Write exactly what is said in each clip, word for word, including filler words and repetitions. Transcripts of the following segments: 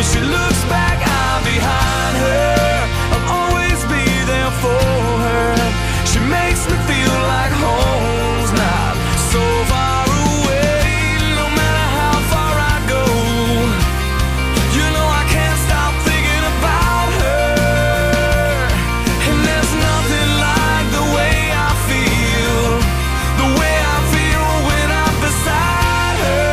she looks back, I'm behind her. I'll always be there for her. She makes me feel like home's not so far away. No matter how far I go, you know I can't stop thinking about her. And there's nothing like the way I feel, the way I feel when I'm beside her.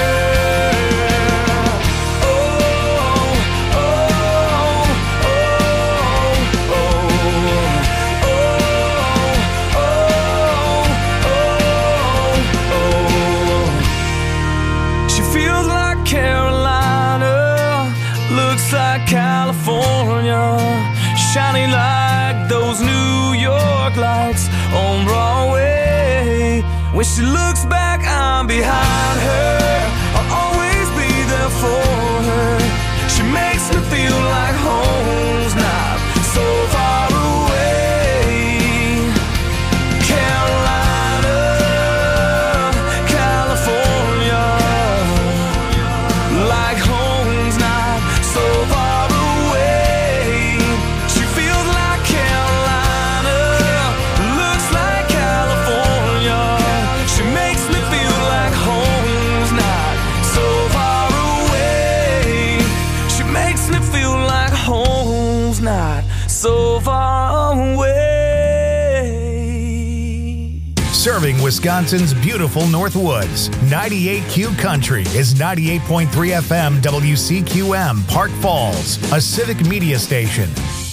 Oh, oh, oh, oh, oh, oh, oh. She feels like Carolina, looks like California, shining like those New York lights on Broadway. When she looks back, I'm behind her. I'll always be there for her. She makes me feel like home's not so far away. Carolina, California, like home's not so far away. She feels like Carolina, looks like California. She makes me feel like home's not so far away. She makes me feel like home's not so far away. Serving Wisconsin's beautiful Northwoods. ninety-eight Q Country is ninety-eight point three F M W C Q M, Park Falls, a civic media station.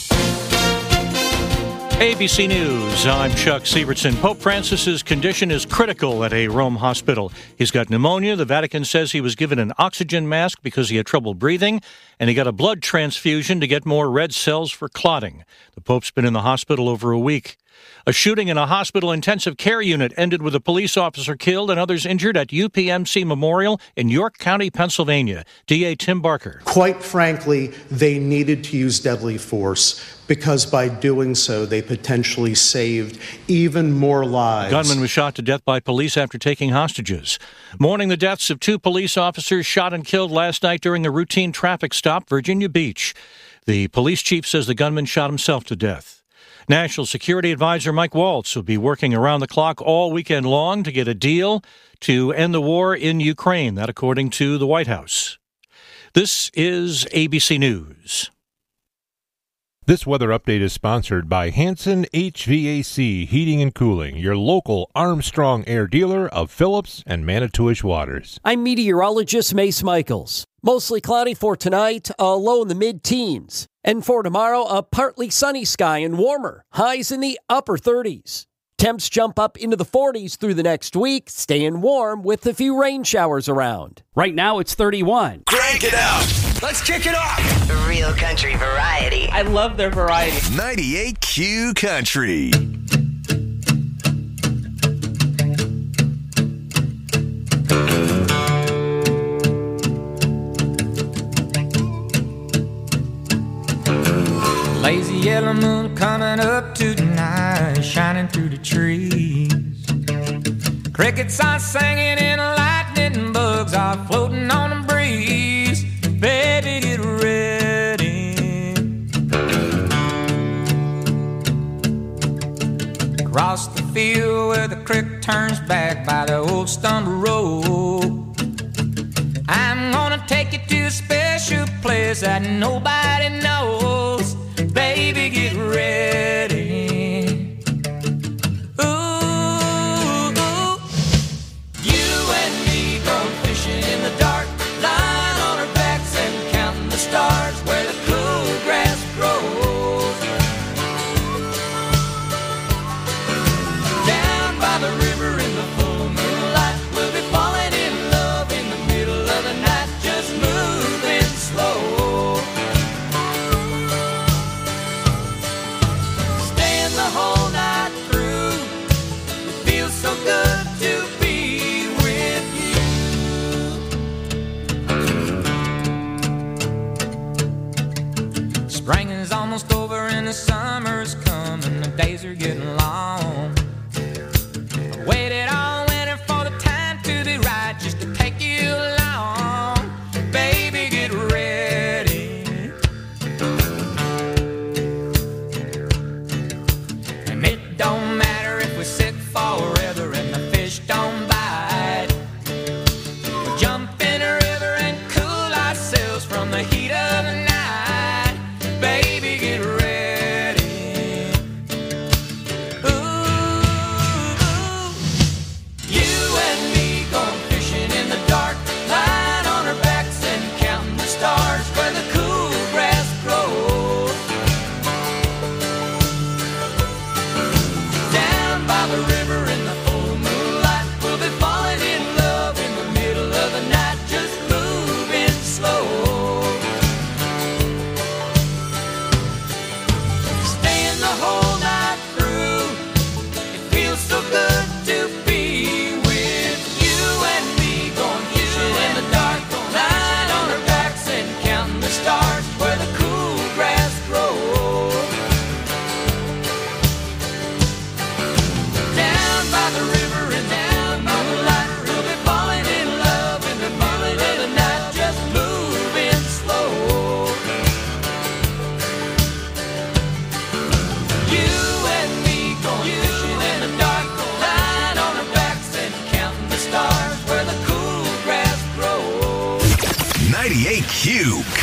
A B C News, I'm Chuck Sievertson. Pope Francis's condition is critical at a Rome hospital. He's got pneumonia. The Vatican says he was given an oxygen mask because he had trouble breathing, and he got a blood transfusion to get more red cells for clotting. The Pope's been in the hospital over a week. A shooting in a hospital intensive care unit ended with a police officer killed and others injured at U P M C Memorial in York County, Pennsylvania. D A Tim Barker. Quite frankly, they needed to use deadly force because by doing so, they potentially saved even more lives. Gunman was shot to death by police after taking hostages. Mourning the deaths of two police officers shot and killed last night during a routine traffic stop, Virginia Beach. The police chief says the gunman shot himself to death. National Security Advisor Mike Waltz will be working around the clock all weekend long to get a deal to end the war in Ukraine, that according to the White House. This is A B C News. This weather update is sponsored by Hanson H V A C Heating and Cooling, your local Armstrong Air dealer of Phillips and Manitowish Waters. I'm meteorologist Mace Michaels. Mostly cloudy for tonight, a low in the mid-teens. And for tomorrow, a partly sunny sky and warmer, highs in the upper thirties. Temps jump up into the forties through the next week, staying warm with a few rain showers around. Right now, it's thirty-one. Crank it up. Let's kick it off. Real country variety. I love their variety. ninety-eight Q Country. Lazy yellow moon coming up tonight, shining through the trees. Crickets are singing and lightning bugs are floating on the breeze. Baby, get ready. Across the field where the creek turns back by the old stumble road, I'm gonna take you to a special place that nobody knows. Baby, get ready. Ooh, ooh. You and me going fishing in the dark, lying on our backs and counting the stars where the cool grass grows. Down by the river in the full moonlight, we'll be falling in love in the middle of the night, just moving slow. The whole night through, it feels so good to be with you. Spring is almost over and the summer's coming, the days are getting long. I waited all winter for the time to be right, just to take you along. Baby, get ready.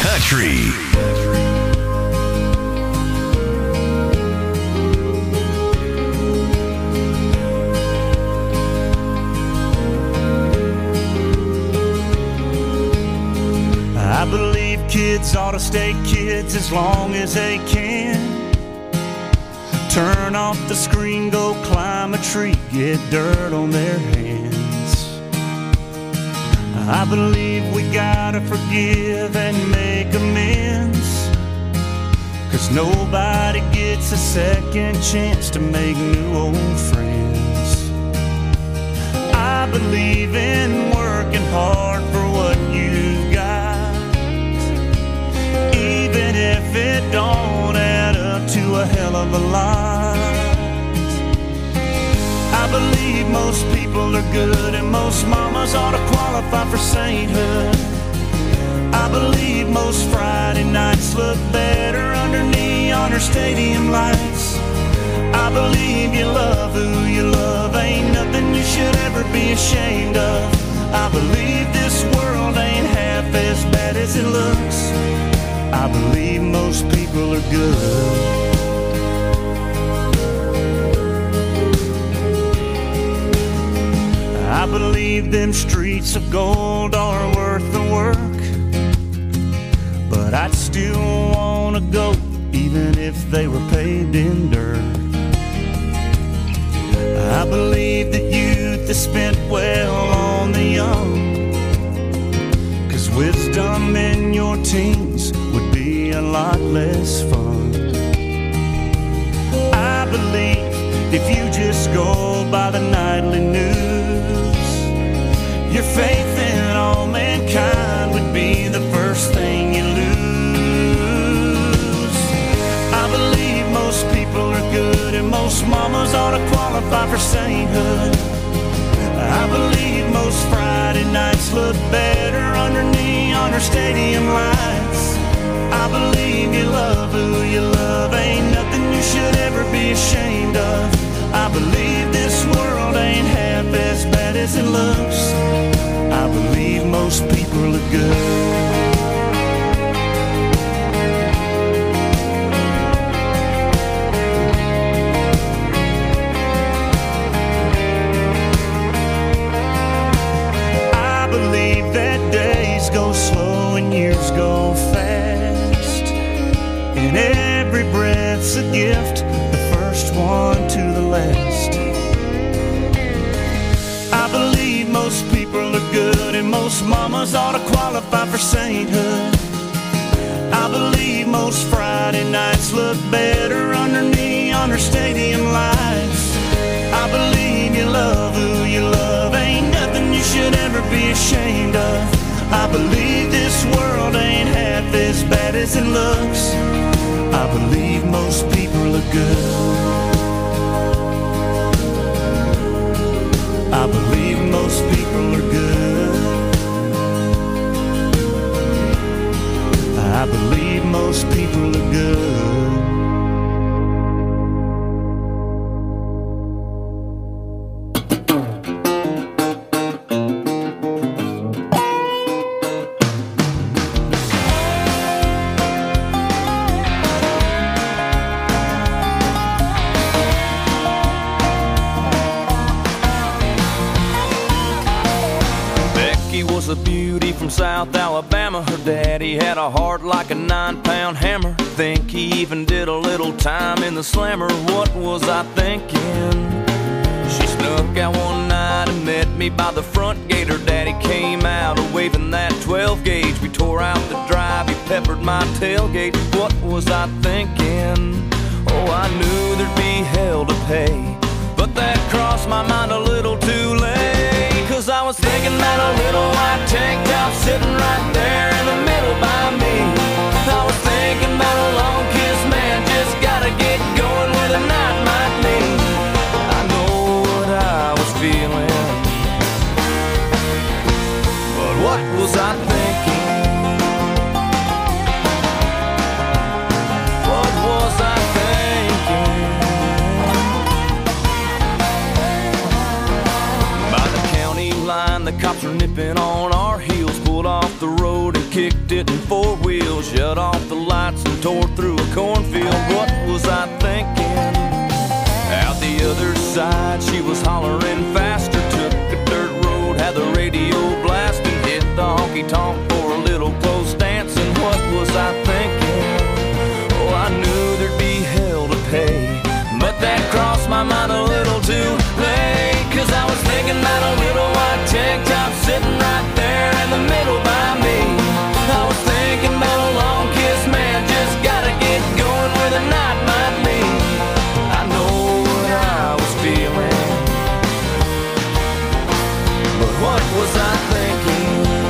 Country. I believe kids ought to stay kids as long as they can. Turn off the screen, go climb a tree, get dirt on their hands. I believe we gotta forgive and make amends, 'cause nobody gets a second chance to make new old friends. I believe in working hard for what you've got, even if it don't add up to a hell of a lot. I believe most people are good and most mamas ought to qualify for sainthood. I believe most Friday nights look better under neon or stadium lights. I believe you love who you love, ain't nothing you should ever be ashamed of. I believe this world ain't half as bad as it looks. I believe most people are good. I believe them streets of gold are worth the work, but I'd still wanna go even if they were paved in dirt. I believe that youth is spent well on the young, 'cause wisdom in your teens would be a lot less fun. I believe if you just go by the nightly news, your faith in all mankind would be the first thing you lose. I believe most people are good and most mamas ought to qualify for sainthood. I believe most Friday nights look better under neon or stadium lights. I believe you love who you love, ain't nothing you should ever be ashamed of. I believe this world ain't half as bad as it looks. I believe most people are good. I believe that days go slow and years go fast, and every breath's a gift, the first one to the last. I believe most people are good and most mamas ought to qualify for sainthood. I believe most Friday nights look better under neon or stadium lights. I believe you love who you love, ain't nothing you should ever be ashamed of. I believe this world ain't half as bad as it looks. I believe most people are good. I believe most people are good. I believe most people are good. A beauty from South Alabama. Her daddy had a heart like a nine-pound hammer. Think he even did a little time in the slammer. What was I thinking? She snuck out one night and met me by the front gate. Her daddy came out waving that twelve gauge. We tore out the drive, he peppered my tailgate. What was I thinking? Oh, I knew there'd be hell to pay, but that crossed my mind a little too late. 'Cause I was thinking about a little white tank top sitting right there in the middle by me. I was thinking about a long kiss, man, just gotta get going where the night might lead. I know what I was feeling, but what was I thinking? What was I thinking? By the county line, the cops were nipping on our heels, pulled off the road and kicked it in four wheels. shut off the lights and tore through a cornfield. What was I thinking? Out the other side, she was hollering faster. Took a dirt road, had the radio blasting. Hit the honky-tonk for a little close dancing. What was I thinking? Oh, I knew there'd be hell to pay, but that crossed my mind a little too late. Cause I was thinking about a little white tank top sitting right there in the middle by me. I was thinking about a long kiss, man, just gotta get going where the night might lead. I know what I was feeling, but what was I thinking?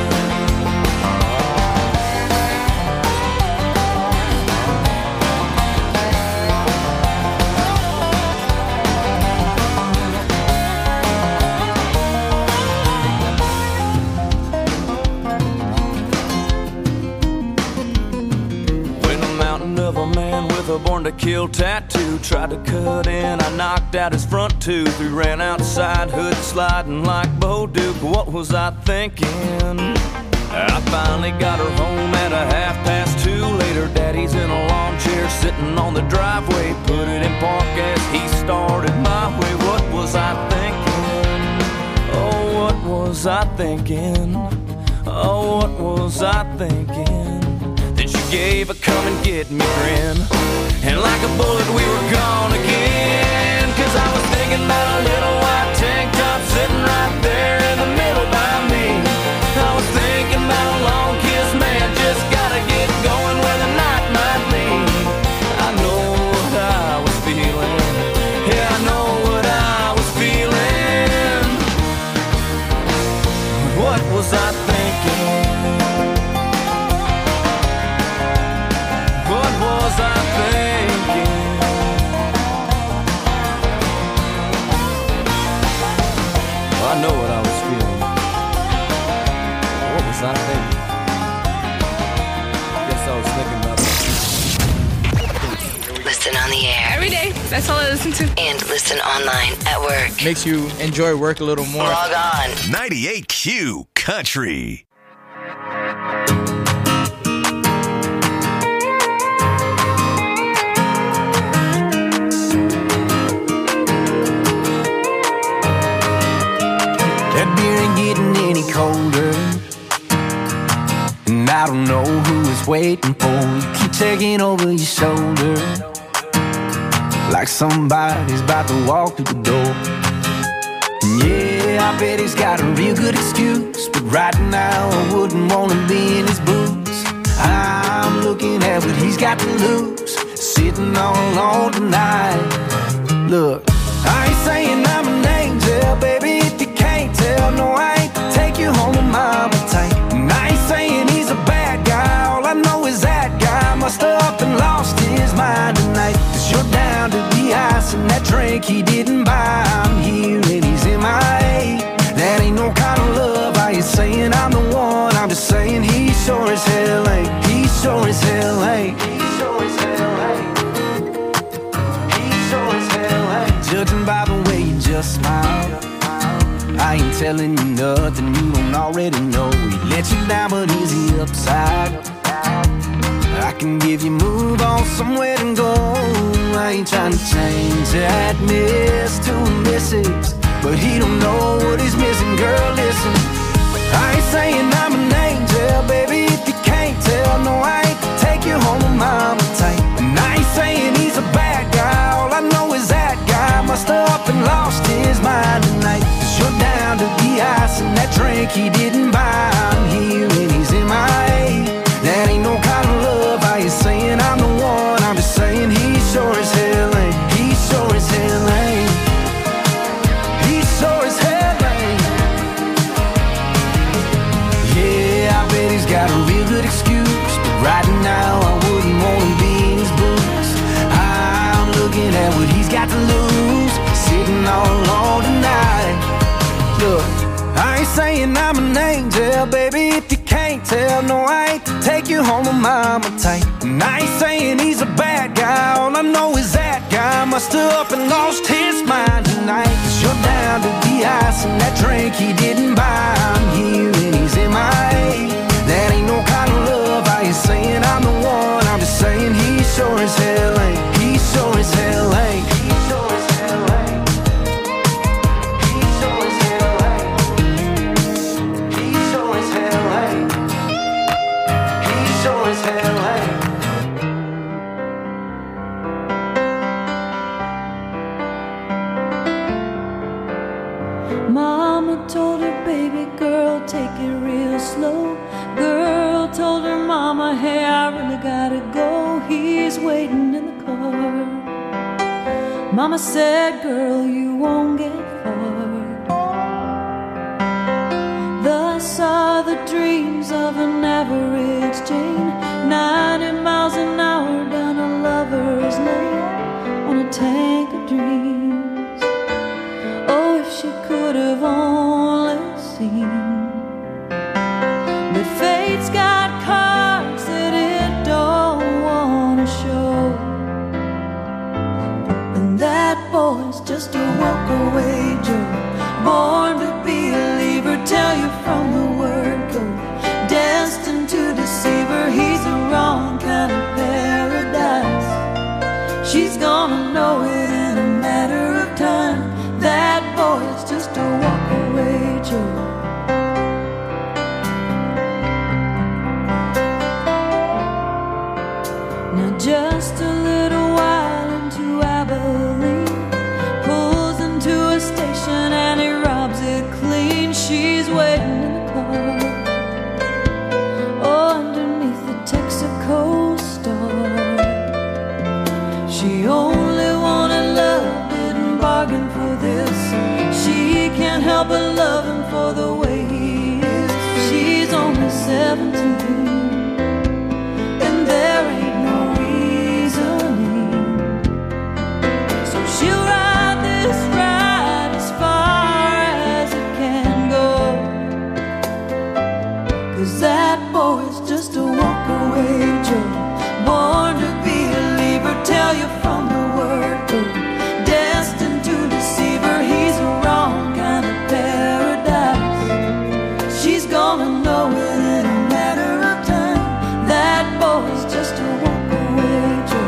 A born to kill tattoo tried to cut in, I knocked out his front tooth. We ran outside, hood sliding like Bo Duke. What was I thinking? I finally got her home at a half past two. Later, daddy's in a lawn chair sitting on the driveway. Put it in park as he started my way. What was I thinking? Oh, what was I thinking? Oh, what was I thinking? Then she gave a come and get me grin, and like a bullet we were gone again. Cause I was thinking about a little white tank top sitting right there in the middle by me. I was thinking about a long kiss, man, just gotta get going where the night might lead. I know what I was feeling, yeah, I know what I was feeling. What was I thinking? What was I thinking? Well, I know what I was feeling. What was I thinking? Guess I was thinking about. Listen on the air every day. That's all I listen to. And listen online at work. Makes you enjoy work a little more. Log on. ninety-eight Q Country. Any colder, and I don't know who is waiting for you. Keep checking over your shoulder, like somebody's about to walk through the door. And yeah, I bet he's got a real good excuse, but right now I wouldn't want to be in his boots. I'm looking at what he's got to lose, sitting all alone tonight. Look, I ain't saying I'm an angel, baby, if you can't tell. No, I ain't take you home to mama tight. And I ain't saying he's a bad guy, all I know is that guy must have up and lost his mind tonight. Cause you're down to the ice and that drink he didn't buy. I'm here and he's in my A. That ain't no kind of love. I ain't saying I'm the one, I'm just saying he sure as hell ain't. He sure as hell ain't. He sure as hell ain't. He sure as hell ain't. Judging by the way you just smile, I ain't telling you nothing you don't already know. He let you down, but is he upside? I can give you move on somewhere to go. I ain't trying to change that miss to a missus, but he don't know what he's missing. Girl, listen, I ain't saying I'm an angel, baby, if you can't tell. No, I ain't take you home with mama tight. And I ain't saying he's a bad guy, all I know is that guy must have up and lost his mind tonight. You're down to the ice and that drink he didn't buy. I'm here and he's in my A. That ain't no kind of love. I ain't saying I'm the one, I'm just saying he sure as hell ain't. He sure as hell ain't. He sure as hell ain't. Yeah, I bet he's got a real good excuse, but right now I wouldn't want to be in his boots. I'm looking at what he's got to lose, sitting all alone tonight. Look, I ain't saying I'm an angel, baby, if you can't tell. No, I ain't take you home with mama tight. And I ain't saying he's a bad guy, all I know is that guy must have up and lost his mind tonight. Cause you're down to the ice and that drink he didn't buy. I'm here and he's in my A. That ain't no kind of love. I ain't saying I'm the I really gotta go. He's waiting in the car. Mama said, girl, you won't get far. Thus are the dreams of an average Jane, ninety miles an hour down a lover's lane on a tank of dreams. Oh, if she could have only seen. But fate's got cards that it don't want to show, and that boy's just a walk-away Joe, born to be a believer, tell you from the word go, destined to deceive her. He's the wrong kind of paradise. She's gonna know it in a matter of time. That boy's just a walk-away Joe. Now just a little while into Abilene, pulls into a station and he robs it clean. She's waiting in the car, oh, underneath the Texaco star. She only wanted love, didn't bargain for this. She can't help but love him for the way he is. She's only seventeen, and there ain't no reasoning, so she'll ride this ride as far as it can go, 'cause that boy's just a walk-away Joe, born to be a leaver, tell you from the word go, destined to deceive her. He's the wrong kind of paradise. She's gonna know it in a matter of time. That boy's just a walk-away Joe.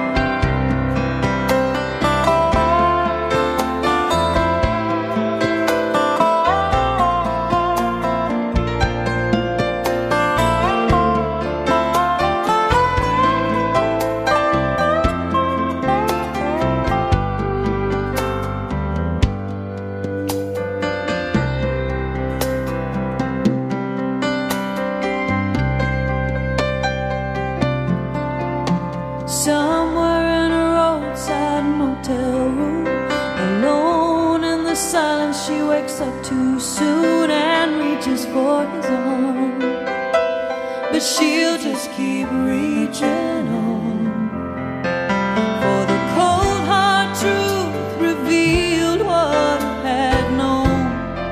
Somewhere in a roadside motel room, alone in the silence, she wakes up too soon and reaches for his arm, but she'll just keep reaching on, for the cold hard truth revealed what I had known.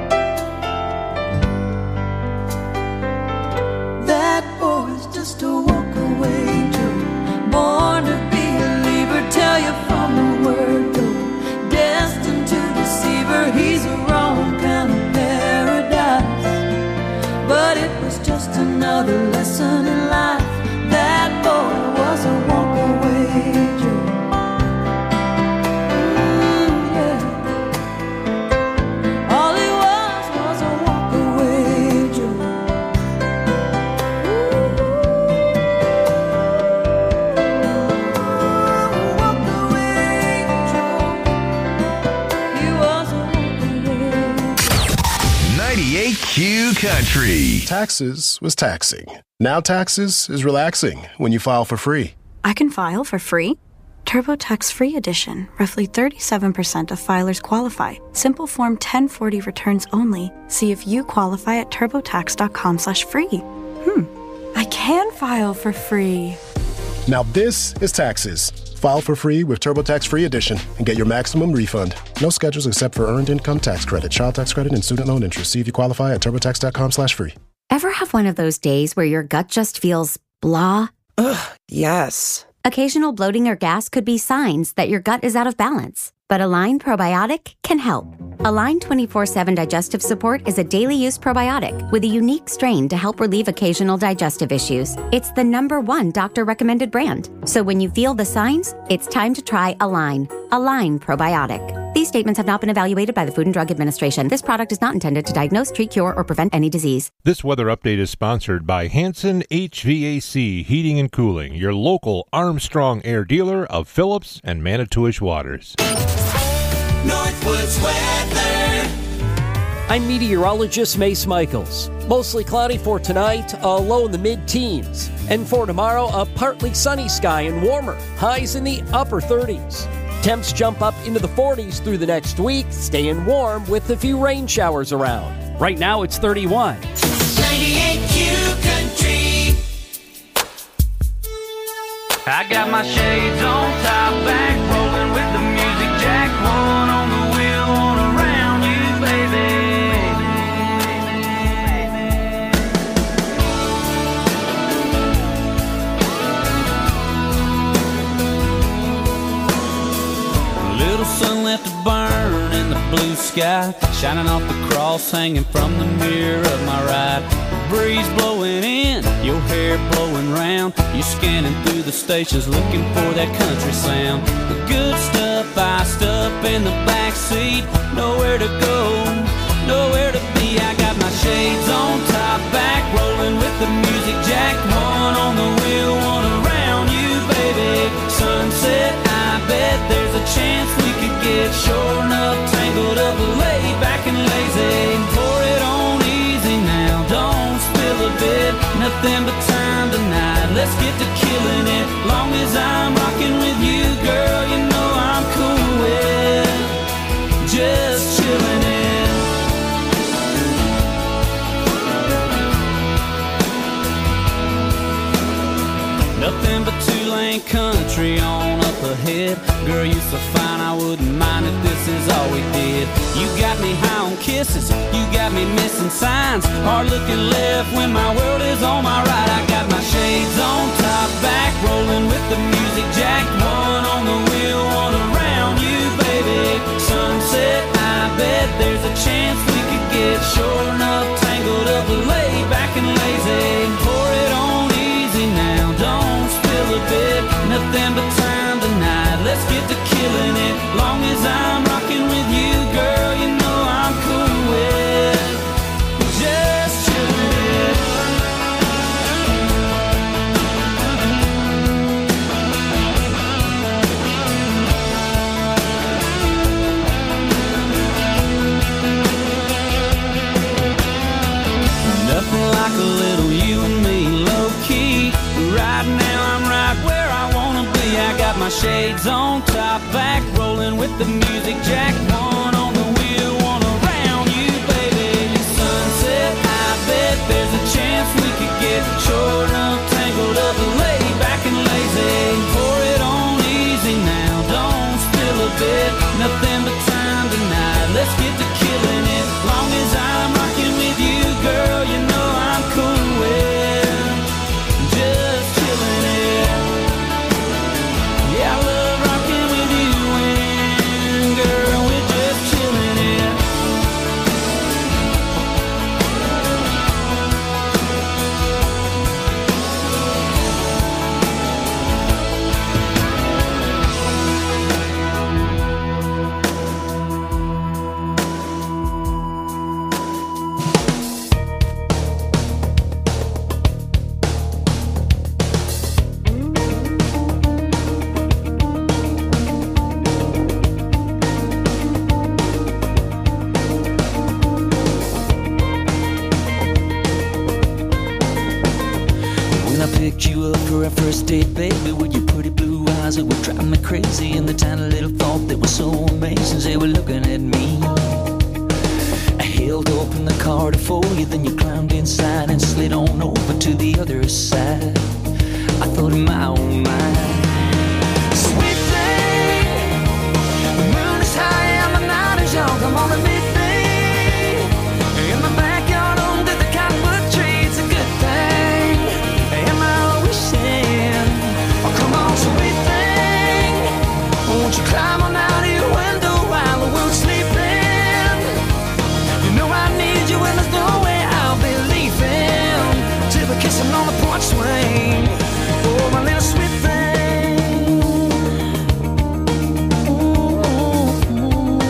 That boy's just a walk-away Joe, born to be a believer, tell you from the word go, destined to deceive her. He's a wrong kind of paradise, but it was just another lesson in life. That boy was a walk-away Joe. Mm, yeah. All he was was a walk-away Joe. ninety-eight Q Country. Taxes was taxing. Now taxes is relaxing when you file for free. I can file for free? TurboTax Free Edition. Roughly thirty-seven percent of filers qualify. Simple Form ten forty returns only. See if you qualify at turbotax.com slash free. Hmm. I can file for free. Now this is taxes. File for free with TurboTax Free Edition and get your maximum refund. No schedules except for earned income tax credit, child tax credit, and student loan interest. See if you qualify at turbotax.com slash free. Ever have one of those days where your gut just feels blah? Ugh, yes. Occasional bloating or gas could be signs that your gut is out of balance. But Align Probiotic can help. Align twenty-four seven Digestive Support is a daily use probiotic with a unique strain to help relieve occasional digestive issues. It's the number one doctor-recommended brand. So when you feel the signs, it's time to try Align. Align Probiotic. These statements have not been evaluated by the Food and Drug Administration. This product is not intended to diagnose, treat, cure, or prevent any disease. This weather update is sponsored by Hanson H V A C Heating and Cooling, your local Armstrong Air dealer of Phillips and Manitowish Waters. Northwoods weather. I'm meteorologist Mace Michaels. Mostly cloudy for tonight, a low in the mid-teens. And for tomorrow, a partly sunny sky and warmer, highs in the upper thirties. Temps jump up into the forties through the next week, staying warm with a few rain showers around. Right now, it's thirty-one. ninety-eight Q Country. I got my shades on, top back, rolling with the music jack. One on the wheel, one around you, baby. Little sun left to burn in the blue sky, shining off the cross hanging from the mirror of my ride. The breeze blowing in, your hair blowing round. You scanning through the stations looking for that country sound. The good stuff iced up in the back seat. Nowhere to go, nowhere to be. I got my shades on, top back, rolling with the music jack. One on the wheel, one around you, baby. Sunset, I bet there's a chance we could get sure enough tangled up, laid back and lazy. Pour it on easy now, don't spill a bit. Nothing but time tonight, let's get to killing it. Long as I'm rocking with you, girl, you know I'm cool with just chilling it. Nothing but two-lane country on up ahead. Girl, you're so fine, I wouldn't mind if this is all we did. You got me high on kisses, you got me missing signs. Hard looking left when my world is on my right. I got my shades on, top back, rolling with the music jack. One on the wheel, one around you, baby. Sunset, I bet there's a chance we could get sure enough tangled up, laid back and lazy. Pour it on easy now, don't spill a bit. Nothing but time tonight, let's get to killing it. Long as I'm rocking with you, girl, you know I'm cool with just chilling it. Nothing like a little you and me, low key. Right now I'm right where I wanna be. I got my shades on, top back, rolling with the music jack. One on the wheel, one around you, baby. Sunset, I bet there's a chance we could get sure enough tangled up, laid back and lazy. Pour it on easy now, don't spill a bit. Nothing but time tonight, let's get to killing it. Long as I'm rocking with you, girl, you know I'm cool with just chilling it. Yeah, I love rocking with you and girl, we're just chilling it. First date, baby, with your pretty blue eyes that would drive me crazy, and the tiny little thought that was so amazing, they were looking at me. I held open the car to for you, then you climbed inside and slid on over to the other side. I thought in my own mind, sweet thing, the moon is high and the night is young. Come on and meet me in the backyard under the cottonwood tree. It's a good thing. Am I sweet thing, won't you climb on out of your window while the world's sleeping? You know I need you and there's no way I'll be leaving till we're kissing on the porch swing. Oh, my little sweet thing. Ooh.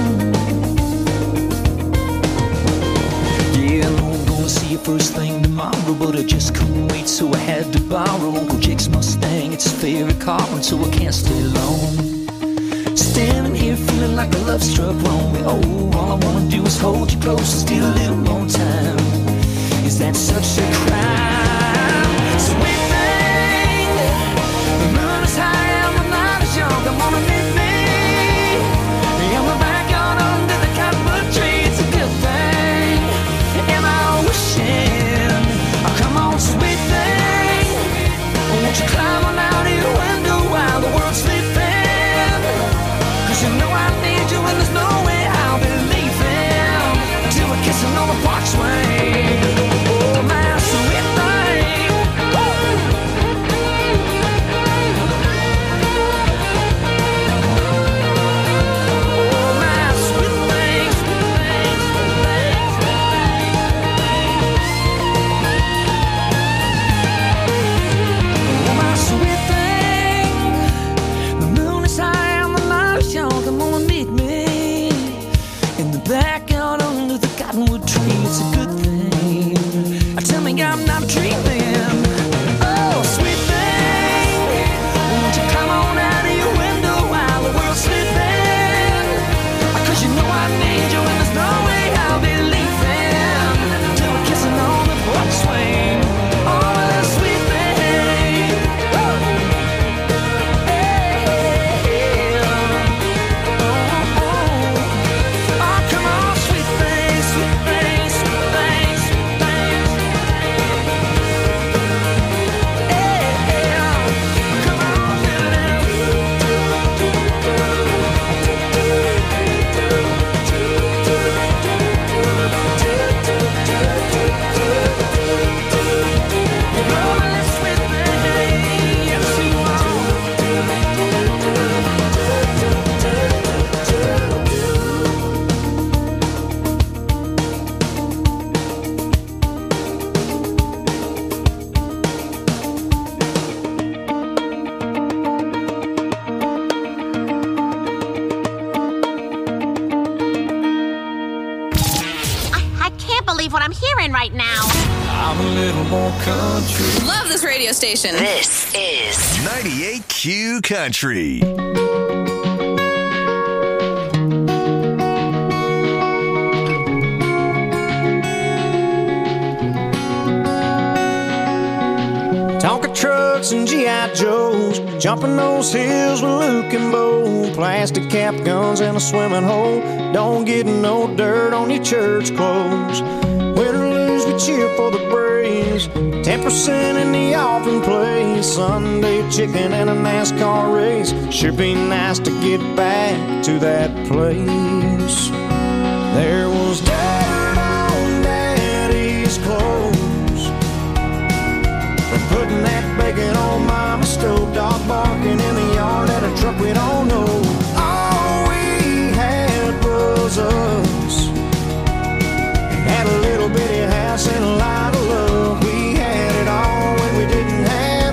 Yeah, I know I'm gonna see you first thing tomorrow, but I just couldn't wait, so I had to borrow Uncle Jake's Mustang. It's his favorite car, and so I can't stay long. Standing here feeling feeling like a love struck wrong. Oh, all I wanna do is hold you close and steal a little more time. Is that such a crime? Sweet thing, the moon is high and the night is young. Come on and meet me in the backyard under the cottonwood tree. It's a good thing. Am I wishing? Oh, come on, sweet thing, won't you climb on out of your window while the world's sleeping? 'Cause you know I need you and there's no way I'll be leaving till we're kissing on the porch swing. Oh, my sweet thing. Oh, my sweet thing, sweet thing, sweet thing, oh, my sweet thing. The moon is high and the night is young. Come on and meet me in the backyard under the cottonwood tree. It's a good thing. Tell me I'm not dreaming. Oh, sweet thing, won't you come on out of your window while the world's sleeping? 'Cause you know I need you and there's no way I'll be leaving till we're kissing on the porch swing. Oh, that sweet thing. Woo! Hey, hey, oh, oh. Oh, come on, sweet thing, sweet thing, sweet thing, sweet thing. I can't believe what I'm hearing right now. I'm a little more country. Love this radio station. This is ninety-eight Q Country. Tonka trucks and G I Joes, jumping those hills with Luke and Bo. Plastic cap guns in a swimming hole. Don't get no dirt on your church clothes. Win or lose, we cheer for the Braves. Ten percent in the offering place. Sunday chicken and a NASCAR race. Sure be nice to get back to that place. There was dirt on Daddy's clothes for putting that bacon on Mama's stove. Dog barking in the yard at a truck we don't know. All we had was us. Had a little bitty house and a lot of love. We had it all when we didn't have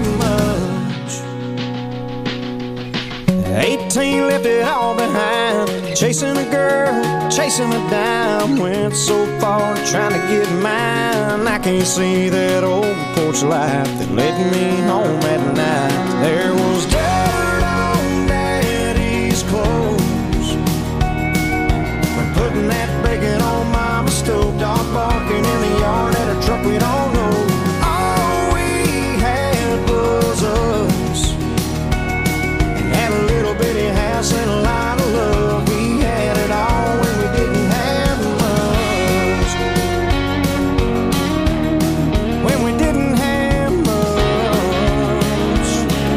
much. Eighteen left it all behind. Chasing a girl, chasing a dime. Went so far trying to get mine. I can't see that old porch light that led me home at night. There was dirt on Daddy's clothes for putting that bacon on Mama's stove. Dog barking in the yard at a truck we don't know. All we had was us. Had a little bitty house and a lot of love. We had it all when we didn't have much. When we didn't have much.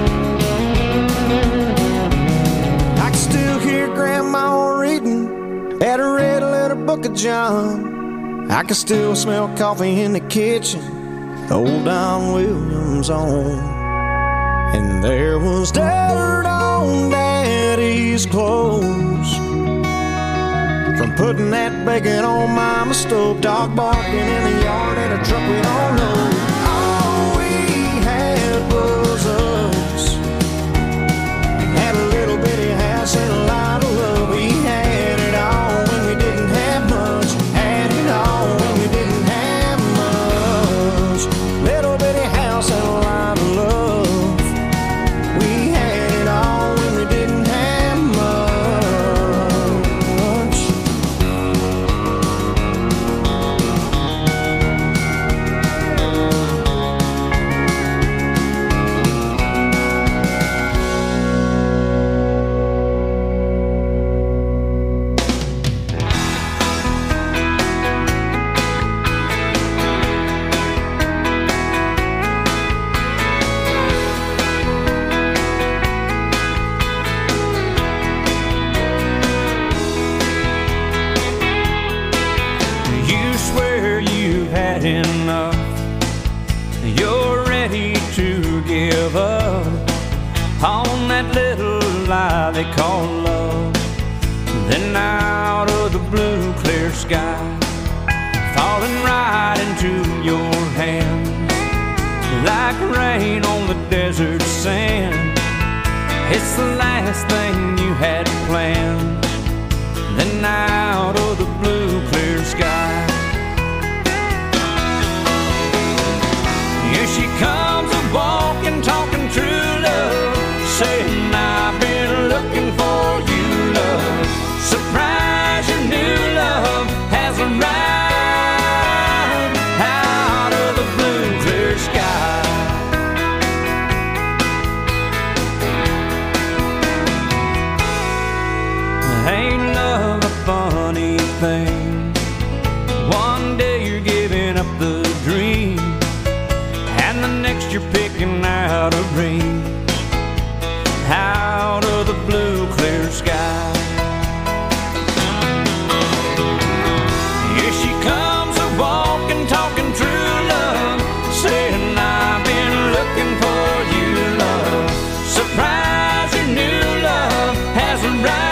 I can still hear Grandma reading at a red letter book of John. I can still smell coffee in the kitchen, the old Don Williams on. And there was dirt on Daddy's clothes from putting that bacon on Mama's stove. Dog barking in the yard at a truck we don't know. All we had was us. Had a little bitty house and a lot of love. We had it all when we didn't have much. Had it all when we didn't have much. Little bitty house and a lot of love. We had it all when we didn't have much. lie they call love. Then out of the blue clear sky, falling right into your hands, like rain on the desert sand. It's the last thing you had planned. Then out of the blue clear sky, here she comes a-walking, talking true love, saying I've been looking for you, love. Surprise, your new love has arrived out of the blue clear sky. Ain't love a funny thing? One day you're giving up the dream, and the next you're picking out a ring out of the blue clear sky. Here she comes a-walking, talking true love, saying I've been looking for you, love. Surprise, your new love has arrived.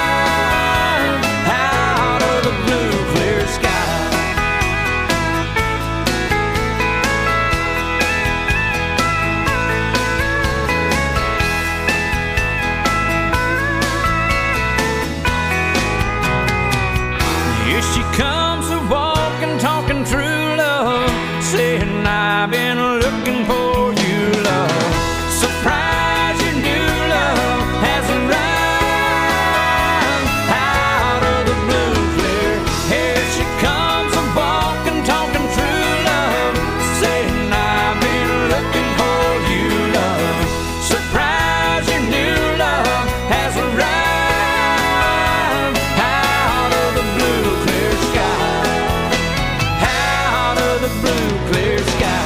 I've been looking for you, love. Surprise, your new love has arrived out of the blue clear. Here she comes a-walking, talking true love, saying I've been looking for you, love. Surprise, your new love has arrived out of the blue clear sky, out of the blue clear sky.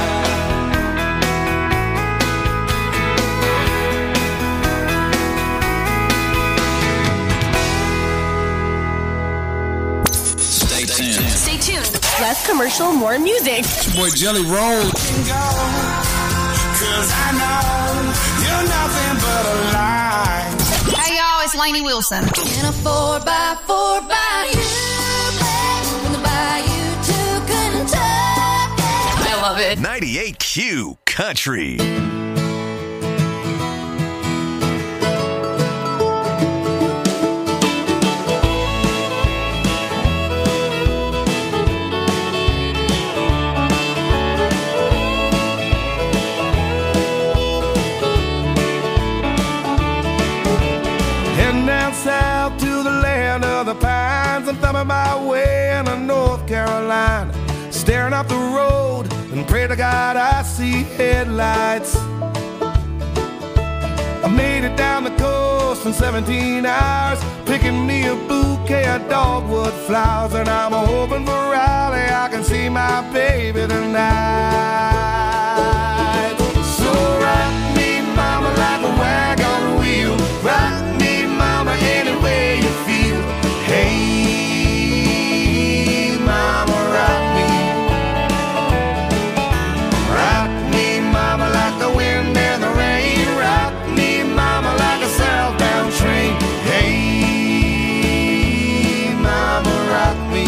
Stay tuned. Less commercial, more music. It's your boy Jelly Roll. Cause I know you're nothing but a lie. Hey y'all, it's Lainey Wilson. In a four by four by you, from the bayou to Kentucky. I love it. ninety-eight Q Country. South to the land of the pines, I'm thumbing my way into North Carolina, staring up the road and pray to God I see headlights. I made it down the coast in seventeen hours, picking me a bouquet of dogwood flowers, and I'm hoping for Raleigh I can see my baby tonight. So rock me, mama, like a wagon wheel. Rock me, mama, any way you feel. Hey, mama, rock me. Rock me, mama, like the wind and the rain. Rock me, mama, like a southbound train. Hey, mama, rock me.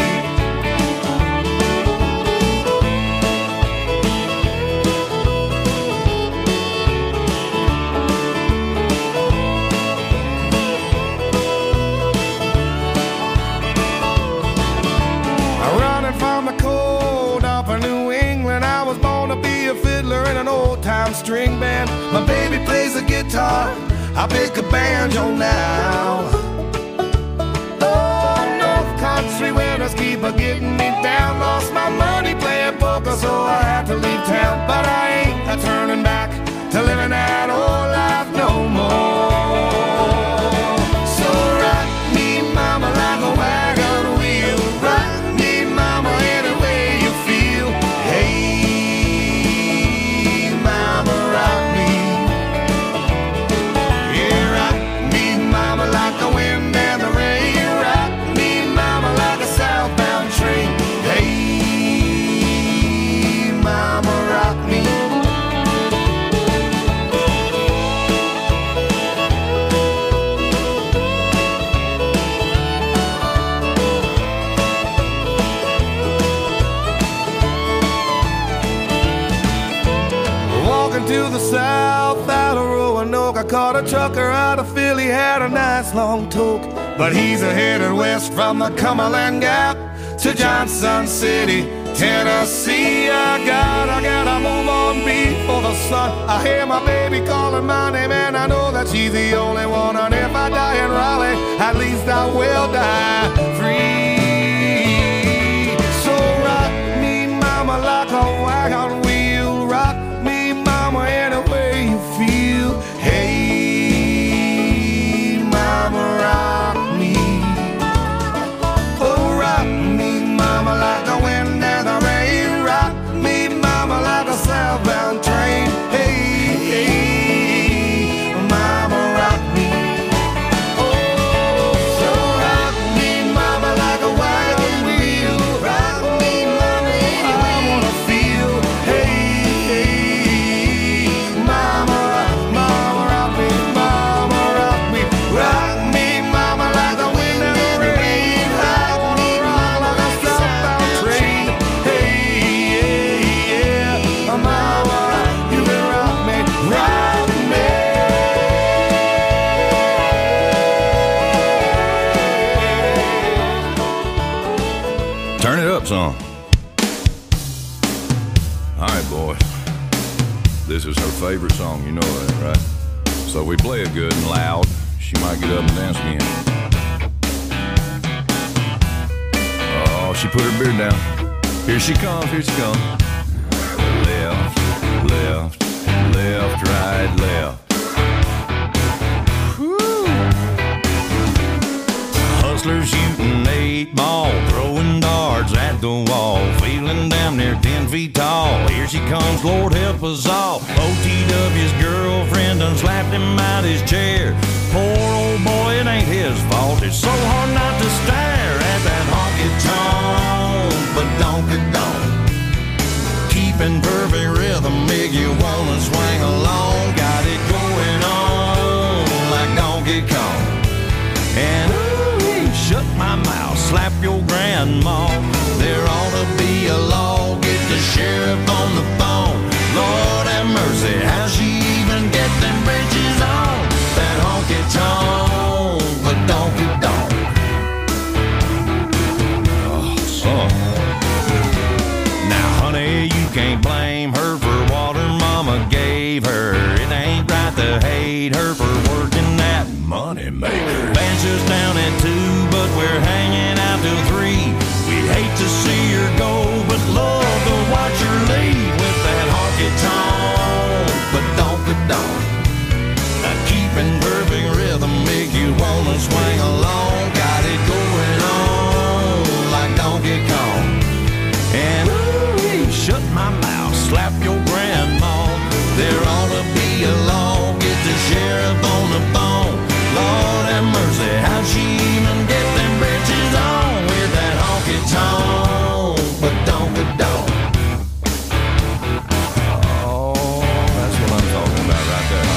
String band, my baby plays the guitar, I pick a banjo now. Oh, North Country winners keep a getting me down. Lost my money playing poker, so I had to leave town. But I ain't a turning back to living that old life no more. So rock me, mama, like a wagon wheel. Rock me, mama, any way you feel. Hey, like the wind and the rain. Rock me, mama, like a southbound train. Hey, mama, rock me. a trucker out of Philly, had a nice long toke. But he's a headed west from the Cumberland Gap to Johnson City, Tennessee. I got, I gotta move on before the sun. I hear my baby calling my name, and I know that she's the only one. And if I die in Raleigh, at least I will die free. So rock me, mama, like a wagon wheel. Rock me, mama, any way you feel. Hey, mama, rock me. Oh, rock me, mama, like the wind and the rain. Rock me, mama, like a southbound train. Hey, hey, mama, rock me. Oh, so rock me, mama, like a wagon wheel. Rock me, mama, I wanna feel. Hey, hey, mama, mama, rock me, mama, rock me. Rock me, mama, like the wind and the rain. I wanna rock like a southbound train. Hey, yeah, yeah, mama, you can rock me, rock me. Turn it up some. All right, boys. This is her favorite song, you know that, right? So we play it good and loud. She might get up and dance again. Oh, she put her beard down. Here she comes, here she comes. Left, left, left, right, left. Hustlers shooting eight ball, throwing darts at the wall, feeling damn near ten feet tall. Here she comes, Lord help us all. O T W's girlfriend done slapped him out his chair. Poor old boy, it ain't his fault. It's so hard not to stare at that honky-tonk, but donk-a-donk. Keeping perfect rhythm, make you wanna swing along. Got it going on like Donkey Kong. And ooh, shut my mouth, slap your grandma. There ought to be a law, get the sheriff on the phone. Lord have mercy, how'd she even get them bridges on? That honky-tonk, but donky-donk. Oh, son. Now, honey, you can't blame her for what her mama gave her. It ain't right to hate her for working that money maker. Band's just down at two, but we're hanging out till three. We'd hate to see her go, but love to watch her leave with that honky-tonk, but donky-donk. Now keeping perfect rhythm make you wanna swing along. Got it going on like Donkey Kong. And ooh, shut my mouth, slap your grandma. There ought to be a law, get the sheriff on the phone. Lord have mercy, how'd she even get them britches on with that honky-tonk, but donky-donk. Oh, that's what I'm talking about right there.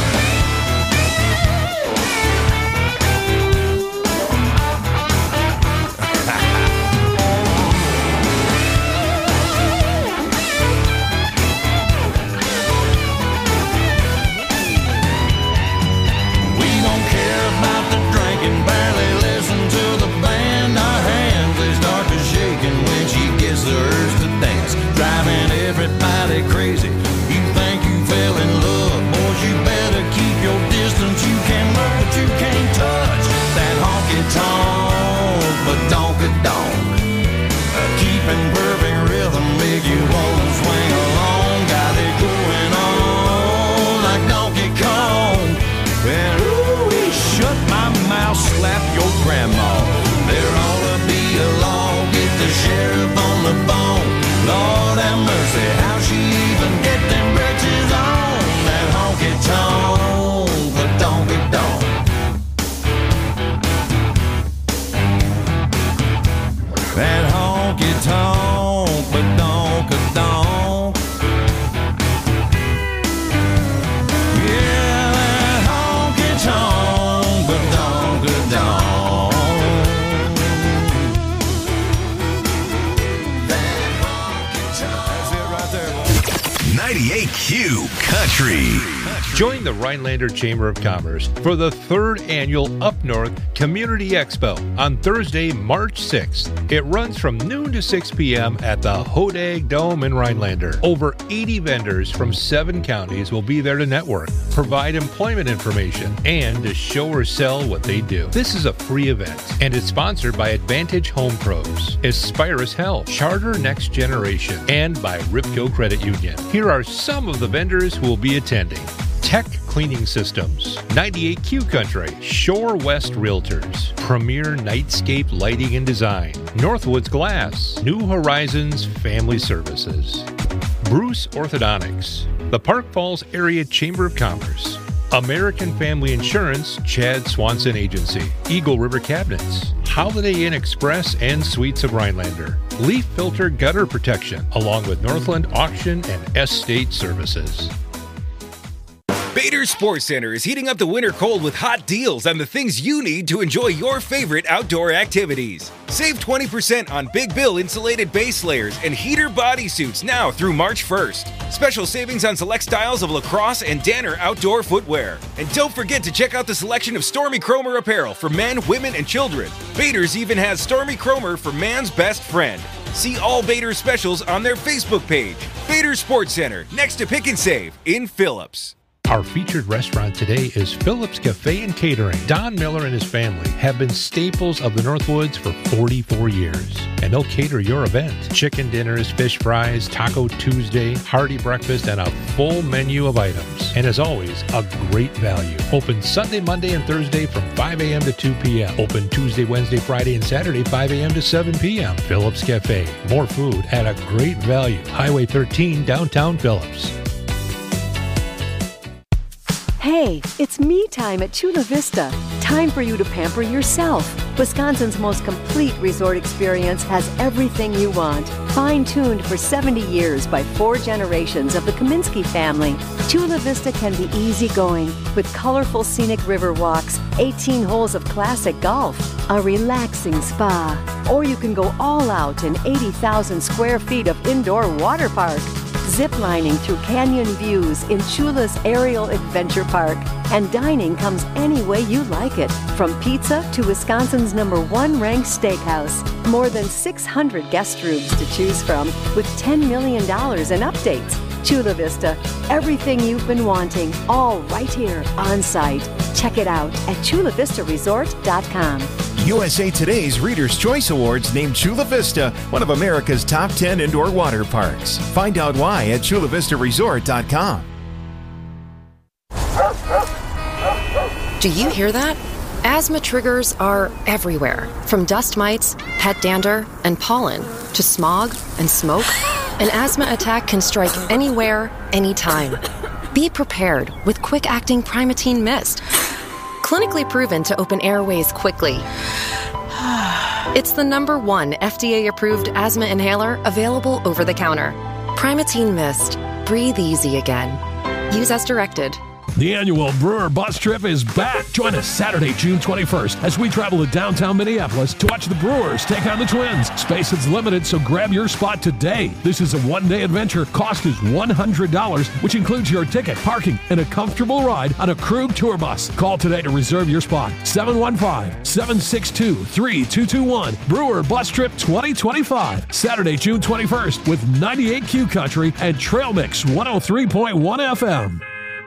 We don't care about the drinking, barely listen to the band. Our hands, they start to shaking when she gets the urge to dance, driving everybody crazy. You think you fell in love, boys, you better keep your distance. You can look, but you can't touch that honky-tonk, but donky-donk. Uh, keeping perfect rhythm make you wanna swing along. Got it going on like Donkey Kong. And ooh, shut my mouth, slap your grandma. There ought to be a law, get the sheriff on the phone. Lord have mercy, how'd she even get them britches on? That honky-tonk, but donky-donk. That honky-tonk, but donky-donk. Yeah, that honky-tonk, but donky-donk. ninety-eight Q Country. Join the Rhinelander Chamber of Commerce for the third annual Up North Community Expo on Thursday, March sixth. It runs from noon to six p.m. at the Hodag Dome in Rhinelander. Over eighty vendors from seven counties will be there to network, provide employment information, and to show or sell what they do. This is a free event, and it's sponsored by Advantage Home Pros, Aspirus Health, Charter Next Generation, and by Ripco Credit Union. Here are some of the vendors who will be attending. Tech Cleaning Systems, ninety-eight Q Country, Shore West Realtors, Premier Nightscape Lighting and Design, Northwoods Glass, New Horizons Family Services, Bruce Orthodontics, the Park Falls Area Chamber of Commerce, American Family Insurance, Chad Swanson Agency, Eagle River Cabinets, Holiday Inn Express and Suites of Rhinelander, Leaf Filter Gutter Protection, along with Northland Auction and Estate Services. Bader Sports Center is heating up the winter cold with hot deals on the things you need to enjoy your favorite outdoor activities. Save twenty percent on Big Bill insulated base layers and heater bodysuits now through March first. Special savings on select styles of lacrosse and Danner outdoor footwear. And don't forget to check out the selection of Stormy Cromer apparel for men, women, and children. Bader's even has Stormy Cromer for man's best friend. See all Bader specials on their Facebook page. Bader Sports Center, next to Pick and Save in Phillips. Our featured restaurant today is Phillips Cafe and Catering. Don Miller and his family have been staples of the Northwoods for forty-four years, and they'll cater your event. Chicken dinners, fish fries, Taco Tuesday, hearty breakfast, and a full menu of items. And as always, a great value. Open Sunday, Monday, and Thursday from five a.m. to two p.m. Open Tuesday, Wednesday, Friday, and Saturday, five a.m. to seven p.m. Phillips Cafe. More food at a great value. Highway thirteen, downtown Phillips. Hey, it's me time at Chula Vista. Time for you to pamper yourself. Wisconsin's most complete resort experience has everything you want. Fine-tuned for seventy years by four generations of the Kaminsky family, Chula Vista can be easygoing with colorful scenic river walks, eighteen holes of classic golf, a relaxing spa, or you can go all out in eighty thousand square feet of indoor water park. Ziplining through canyon views in Chula's Aerial Adventure Park. And dining comes any way you like it, from pizza to Wisconsin's number one ranked steakhouse. More than six hundred guest rooms to choose from with ten million dollars in updates. Chula Vista, everything you've been wanting, all right here on site. Check it out at chula vista resort dot com. U S A Today's Reader's Choice Awards named Chula Vista one of America's top ten indoor water parks. Find out why at chula vista resort dot com. Do you hear that? Asthma triggers are everywhere, from dust mites, pet dander, and pollen, to smog and smoke. An asthma attack can strike anywhere, anytime. Be prepared with quick-acting Primatene Mist. Clinically proven to open airways quickly. It's the number one F D A-approved asthma inhaler available over the counter. Primatene Mist. Breathe easy again. Use as directed. The annual Brewer Bus Trip is back. Join us Saturday, June twenty-first, as we travel to downtown Minneapolis to watch the Brewers take on the Twins. Space is limited, so grab your spot today. This is a one-day adventure. Cost is one hundred dollars, which includes your ticket, parking, and a comfortable ride on a Krug tour bus. Call today to reserve your spot. seven one five, seven six two, three two two one. Brewer Bus Trip twenty twenty-five. Saturday, June twenty-first, with ninety-eight Q Country and Trail Mix one oh three point one F M.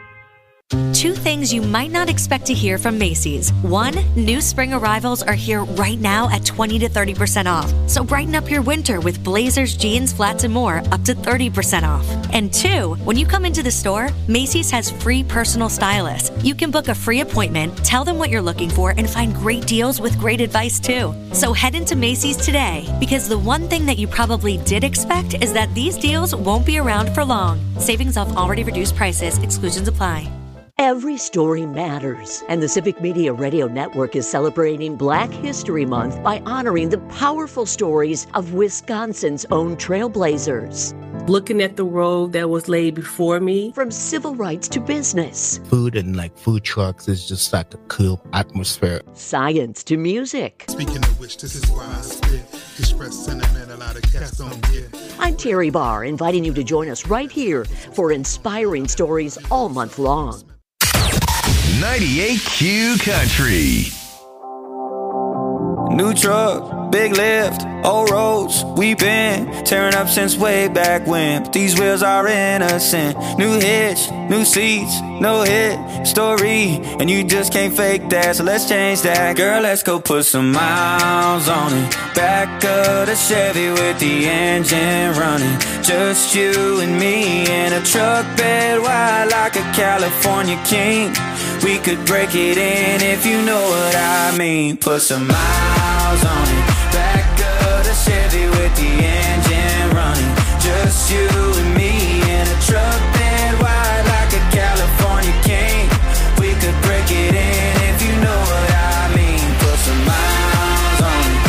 Two things you might not expect to hear from Macy's. One, new spring arrivals are here right now at twenty to thirty percent off. So brighten up your winter with blazers, jeans, flats, and more up to thirty percent off. And two, when you come into the store, Macy's has free personal stylists. You can book a free appointment, tell them what you're looking for, and find great deals with great advice too. So head into Macy's today, because the one thing that you probably did expect is that these deals won't be around for long. Savings off already reduced prices. Exclusions apply. Every story matters, and the Civic Media Radio Network is celebrating Black History Month by honoring the powerful stories of Wisconsin's own trailblazers. Looking at the road that was laid before me. From civil rights to business. Food and like food trucks is just like a cool atmosphere. Science to music. Speaking of which, this is why I spit. Express sentiment a lot of cats don't get. I'm Terry Barr, inviting you to join us right here for inspiring stories all month long. ninety-eight Q Country. New truck, big lift, old roads, we been tearing up since way back when. But these wheels are innocent. New hitch, new seats, no hit story, and you just can't fake that, so let's change that. Girl, let's go put some miles on it. Back of the Chevy with the engine running. Just you and me in a truck bed wide like a California king. We could break it in if you know what I mean. Put some miles on it. Back of the Chevy with the engine running. Just you and me in a truck bed wide like a California king. We could break it in if you know what I mean. Put some miles on it.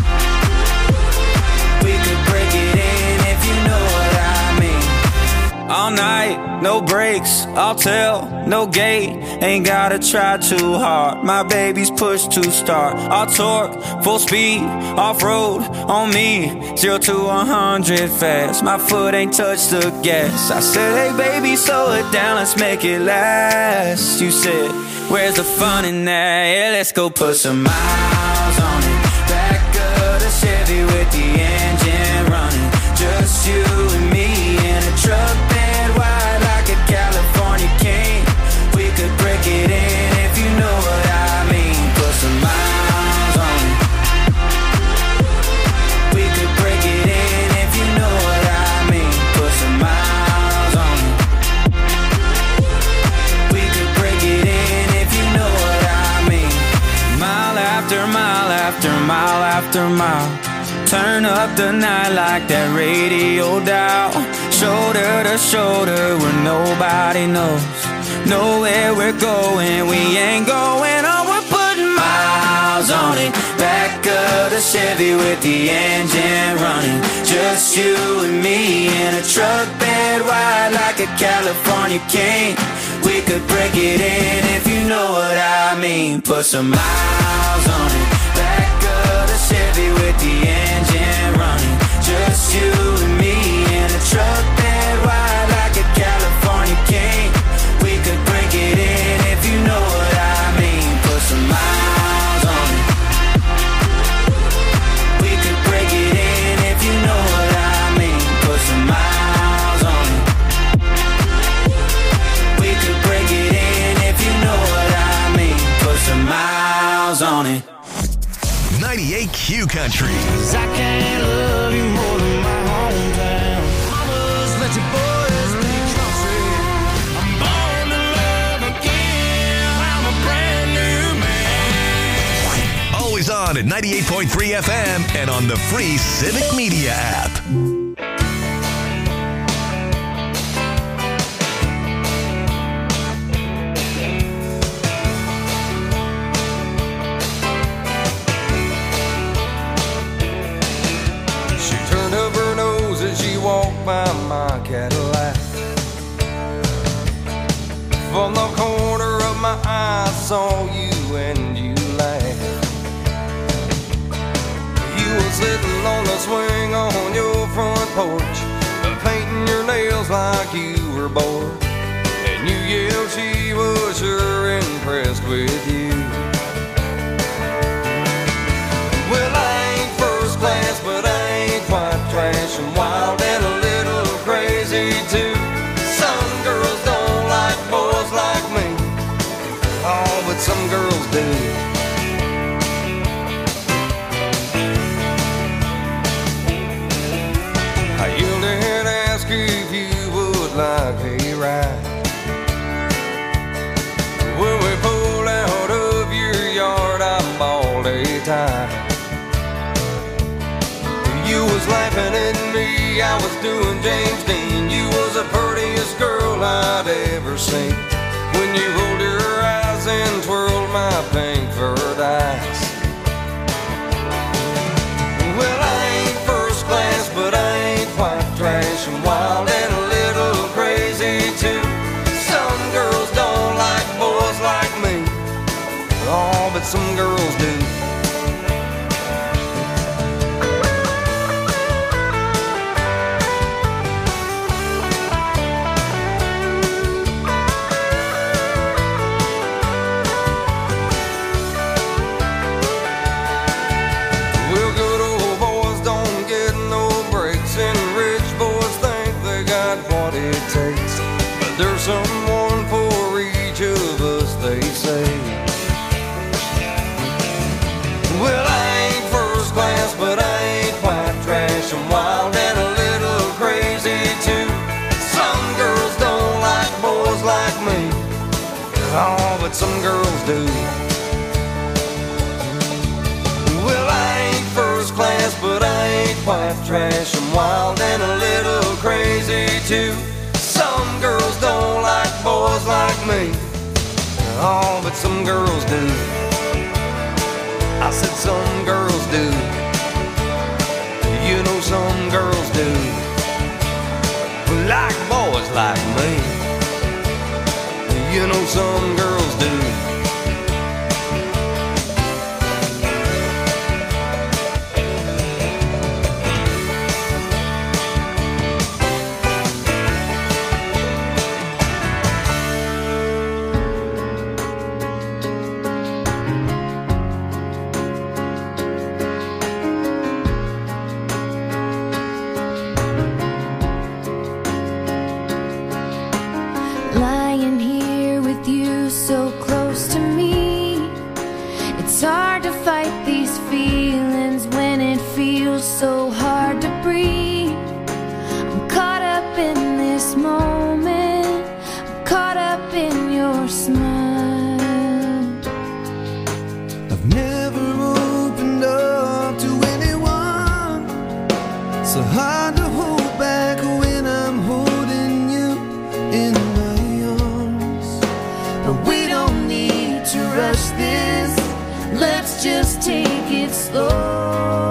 We could break it in if you know what I mean. All night, no brakes, I'll tell, no gate. Ain't gotta try too hard. My baby's push to start. All torque, full speed, off-road on me. Zero to one hundred fast. My foot ain't touched the gas. I said, hey baby, slow it down, let's make it last. You said, where's the fun in that? Yeah, let's go put some miles on it. Back of the Chevy with the engine running. Just you and me in a truck bed wide like a California king. We could break it in if you know what I mean. Put some miles on it. We could break it in if you know what I mean. Put some miles on it. We could break it in if you know what I mean. Mile after mile after mile after mile. Turn up the night like that radio dial. Shoulder to shoulder where nobody knows. Know where we're going, we ain't going on. We're putting miles on it. Back of the Chevy with the engine running. Just you and me in a truck bed wide like a California king. We could break it in if you know what I mean. Put some miles on it. Back of the Chevy with the engine running. Just you and me in a truck bed wide like a California king. We could break it in if you know what I mean. Put some miles on it. We could break it in if you know what I mean. Put some miles on it. We could break it in if you know what I mean. Put some miles on it. ninety-eight Q Country. 'Cause I can't love you more than my hometown. Mamas, let your boys be country. I'm born to love again. I'm a brand new man. Always on at ninety-eight point three F M and on the free Civic Media app. Walk by my Cadillac. From the corner of my eye, saw you and you laughed. You were sitting on the swing on your front porch, painting your nails like you were bored. And you yelled she was sure impressed with you. Well, I ain't first class, but I ain't quite trash and wild and a little crazy too. Some girls don't like boys like me. Oh, but some girls do. I yelled and asked if you would like a ride. When we pulled out of your yard, I bawled a tie. You was laughing at me, I was doing James Dean. You was the prettiest girl I'd ever seen. When you rolled your eyes and twirled my pink furred eyes. Well, I ain't first class, but I ain't quite trash and wild and a little crazy too. Some girls don't like boys like me. Oh, but some girls do. do. Well, I ain't first class, but I ain't quite trash. I'm wild and a little crazy too. Some girls don't like boys like me. Oh, but some girls do. I said some girls do. You know some girls do. Like boys like me. You know some girls do. Lying here with you so close to me, it's hard to fight these feelings when it feels so hard to breathe. I'm caught up in this moment, I'm caught up in your smile. I've never opened up to anyone, so hard to hold back when I'm holding you in my arms. But we don't need to rush this, let's just take it slow.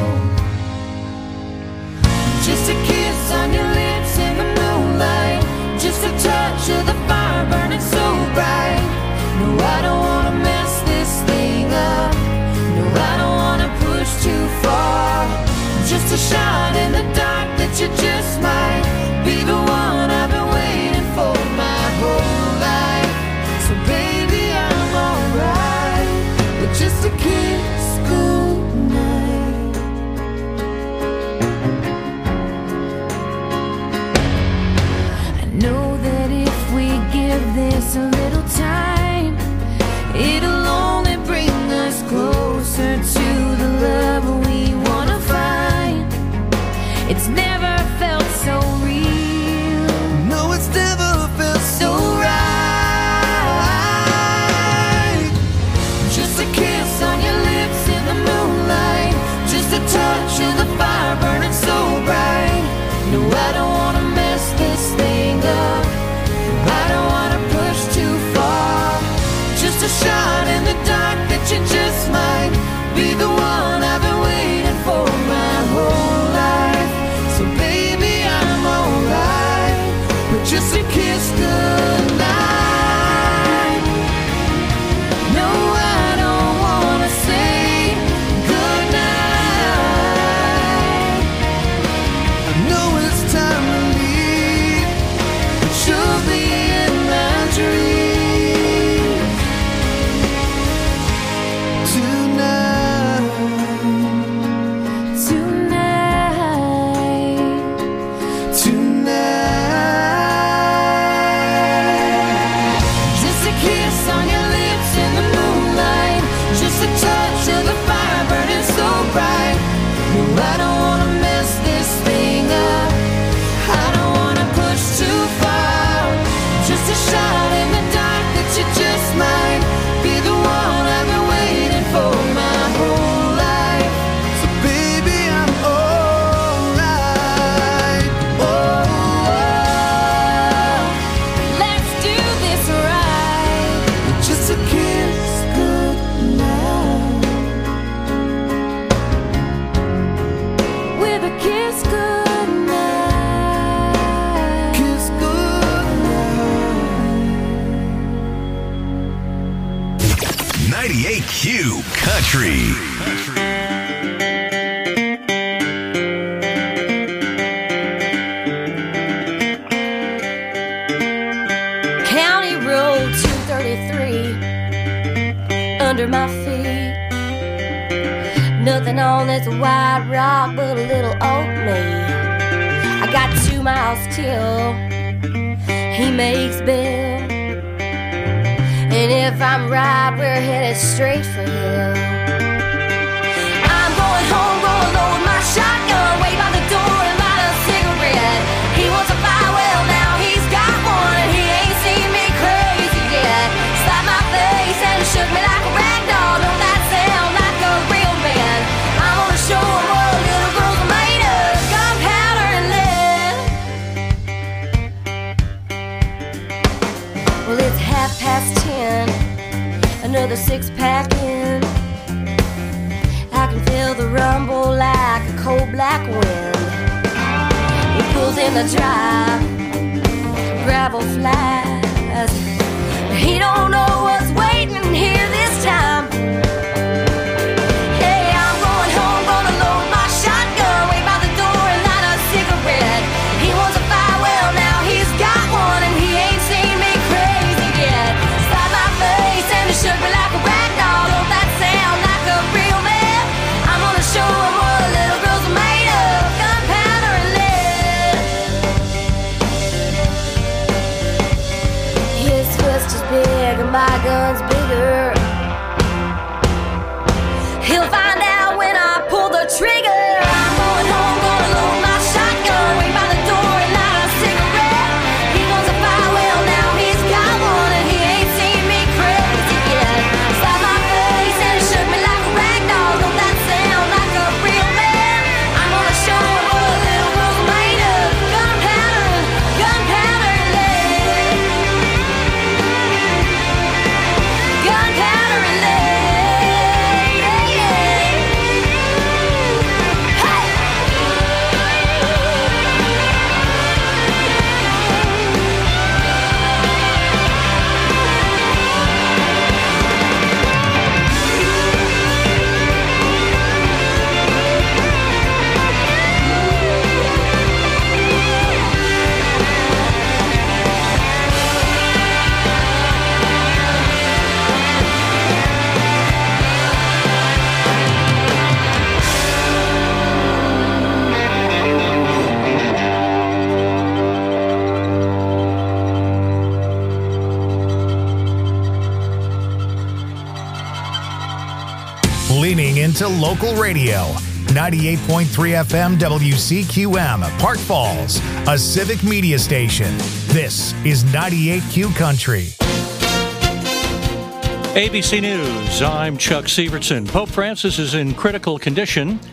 Just a kiss on your lips in the moonlight, just a touch of the fire burning so bright. No, I don't wanna mess this thing up, no, I don't wanna push too far. Just a shot in the dark that you just might be the one I've been waiting for my whole life. So baby, I'm alright with just a kiss goodnight. I know that if we give this a little time, it'll only bring us closer to the love we wanna find. It's never felt so real. No, it's never felt so right. Just a kiss on your lips in the moonlight, just a touch of the fire burning so bright. No, I don't wanna mess this thing up, I don't wanna push too far. Just a shot in the dark that you just might be the one I've been waiting for my whole life. So baby, I'm alright with just a kiss goodnight. No, I don't wanna say goodnight. I know it's time to leave, but you'll be in my dreams tonight. Tonight. Tonight. Just a kiss on your lips in the moonlight, just a touch of the fire burning so bright. No, I don't wanna mess this thing up, I don't wanna push too far. Just a shot in the dark that you just might be the one I've been waiting for my whole life. So baby, I'm alright. Oh, oh, let's do this right. With just a kiss goodnight. With a kiss goodnight. Kiss goodnight. ninety-eight Q Country. County Road two thirty-three under my feet. Nothing on this white rock but a little old me. I got two miles till he makes Bill. And if I'm right, we're headed straight for him. I'm going home, going low with my shotgun, way by the door and light a cigarette. He wants a fire, well now he's got one, and he ain't seen me crazy yet. Slap my face and six pack in. I can feel the rumble like a cold black wind. He pulls in the drive, gravel flies. He don't know what's waiting here this time. Hey, I'm going home, gonna load my shotgun, wait by the door and light a cigarette. He wants a fire, well now he's got one, and he ain't seen me crazy yet. Slap my face and it shook me like a rag doll. Don't that sound like a real man? I'm gonna show him what little girls are made of, gunpowder and lead. His fist is big and my gun's bigger. He'll find out when I pull the trigger. I'm going home, gonna load my shotgun, wait by the door and light a cigarette. He wants a fire, well now he's got one, and he ain't seen me crazy yet. Slap my face and it shook me like a rag doll. Don't that sound like a real man? I'm gonna show him what a little girl's made of, gunpowder, gunpowder and lead. Gunpowder and lead. Leaning into local radio. ninety-eight point three F M W C Q M, Park Falls, a civic media station. This is ninety-eight Q Country. A B C News, I'm Chuck Severson. Pope Francis is in critical condition